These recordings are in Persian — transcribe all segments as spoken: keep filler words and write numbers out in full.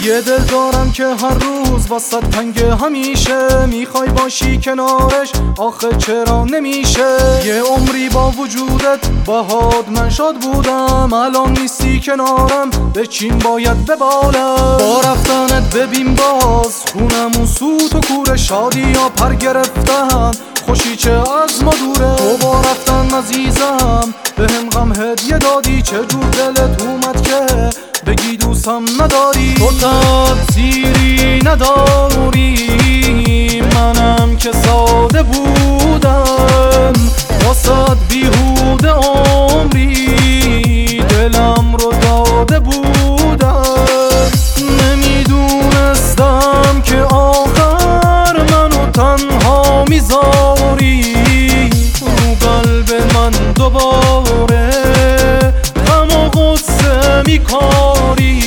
یه دل دارم که هر روز واسه تنگ همیشه، میخوای باشی کنارش آخه چرا نمیشه؟ یه عمری با وجودت باهات من شاد بودم، الان نیستی کنارم به چین باید ببالم. با رفتنت ببین باز خونمون سوت و کوره، شادی یا پر گرفتن خوشی چه از ما دوره. تو با رفتن عزیزم به هم غم هدیه دادی، چه جور دلت اومد که بگی دوستم نداری؟ تو تقصیری نداری، منم که ساده بودم واسد بیهوده عمری دلم رو داده بودم. نمیدونستم که آخر منو تنها میذاری، رو قلب من دوباره غم و غصه میکاری.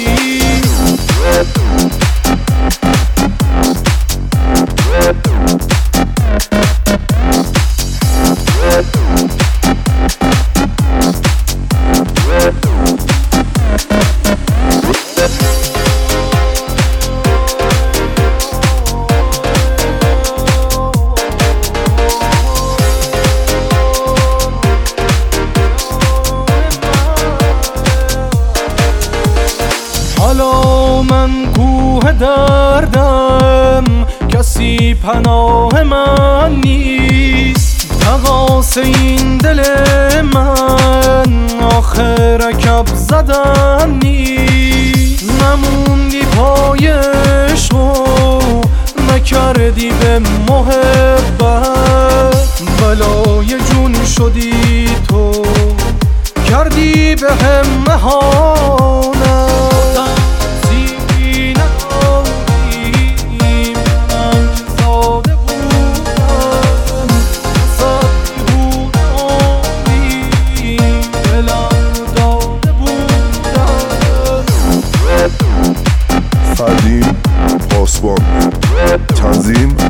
حالا من کوه دردم، کسی پناه من نیست. تقاس این دل من آخه رکب زدن نیست. نموندی پای عشق، نکردی به محبت، بلای جون شدی تو کردی به هم مهانت. فردین پاسبان، تنظیم